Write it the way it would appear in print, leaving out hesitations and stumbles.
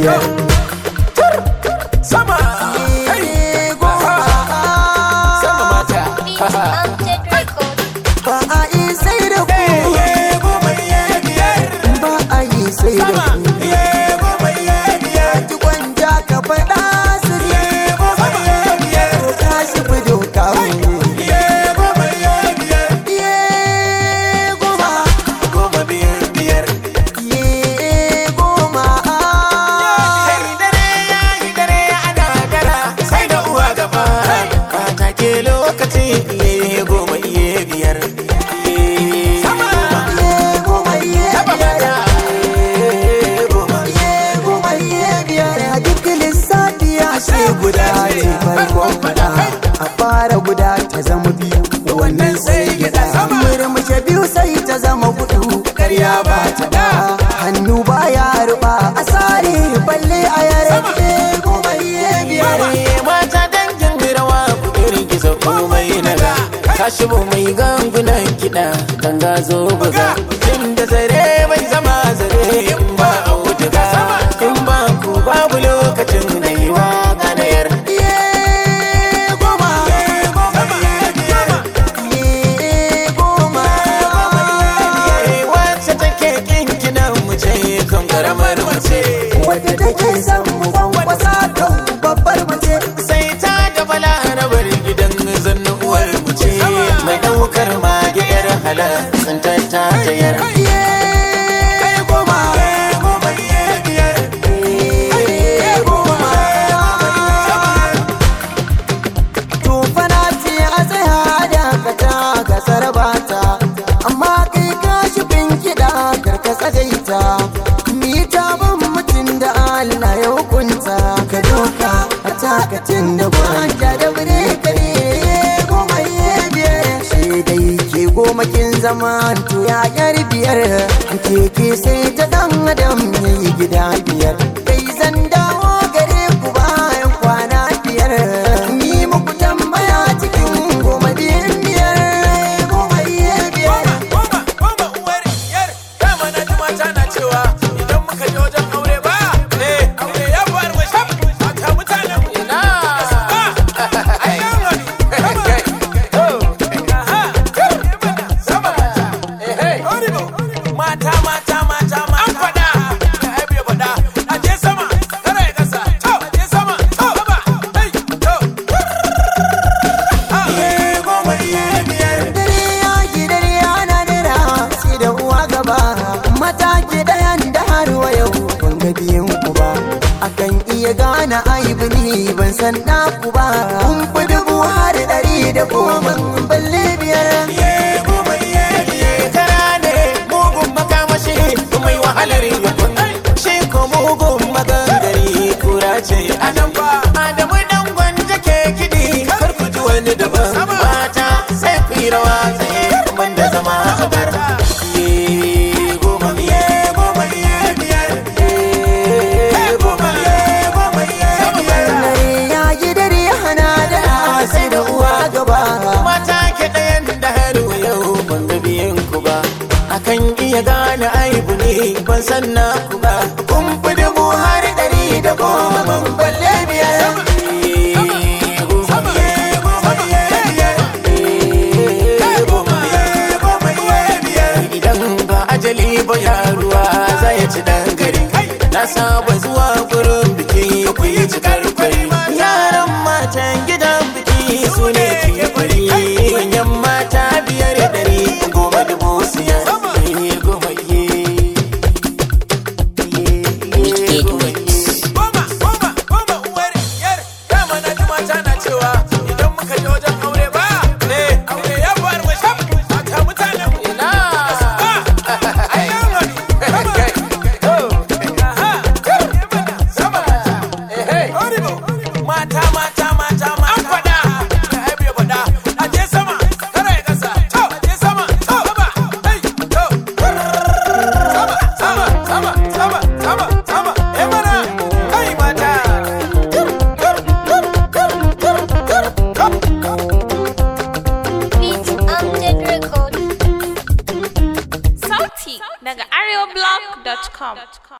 biyar. Sama goma sama mata ba a yi sai da ku goma biyar ba a yi sai da sama ku goma biyar ki gwanja ka faɗa su ne goma biyar ko ka shi fido kawo goma biyar iye goma goma biyar iye goma dare ana gara sai da uwa gaba mata ke lokaci goma biyar sama iye goma iye biyar goma iye biyar a duk lissafi ya ce guda ce farkon fada a fara guda ta zama biyu wannan sai gida murmushe biyu sai ta zama hudu karya ba ta ba hannu baya ruba a sare balle a yare goma iye biyar mata dangin rawa kudirin gizo komai naga kashi bu mai gangunan kiɗa ganga zo buga inda zare bai zama zare in ba auduga in ba ku babu lokacin na yi waka na yar iye goma iye goma wacce take kinkinan mu ce kan karamar mace wadda take son mu kwankwasa kan babbar mace sai ta da balarabar gidan zannu uwar mu ce mai daukar mage yar halar tsantar ta tayar iye goma tufana ce a tsaya da kata ga sarbata amma kai ka shi kiɗa karkasa daita mi ta ban mutum da Allah ya hukunta ka doka a takacin da gwanja da bire kare goma iye biyar shi dai ke goma kin zama to ya yar biyar keke sai ta dan adam yayi gida biyar kai zan dawo gare ku bayan kwana biyar ni muku tambaya cikin goma biyar goma iye biyar Goma uwar yar dama na ji mata na cewa idan muka je wajen aure ba aure ya fi armashi mata mutanen ina ai yawon mata an faɗa da aibu ya faɗa a je sama kara ya kasa a je sama goma biyar dare ya yi dare ana dira sai da uwa gaba mataki dayan da har wa yau ban ga biyan ku ba akan iya gane aibu ni ban san na ku ba kun fi dubu har 110 balle biyar tara ne mugun makamashi mai wahalar yakun shi ko mugun magangari kura ce a nan ba adamu dan gwanja ke kiɗi kar ku ji wani daban mata sai ku yi rawa tsaye ban da zama a bar goma dare ya yi dare hana da sai da uwa gaba mata ke ɗayan da har yau ban ga biyan ku ba akan iya gane aibu ne ban san na ku ba kun fi dubu har 110 ban balle biyar idan ba ajali ba yaruwa zai ci dan gari na saba zuwa gurin biki ku yi cikar kwari yaran matan gidan biki su ne ke kwari manyan mata 500 goma dubu siyar goma goma uwar yar dama na ji mata na cewa idan muka je wajen aure ba aure ya fi armashi mata mutanen ina ai yawon mata an faɗa da aibu ya faɗa a je sama kara ya kasa a je sama sama mana kai mata Sauti daga areoblog.com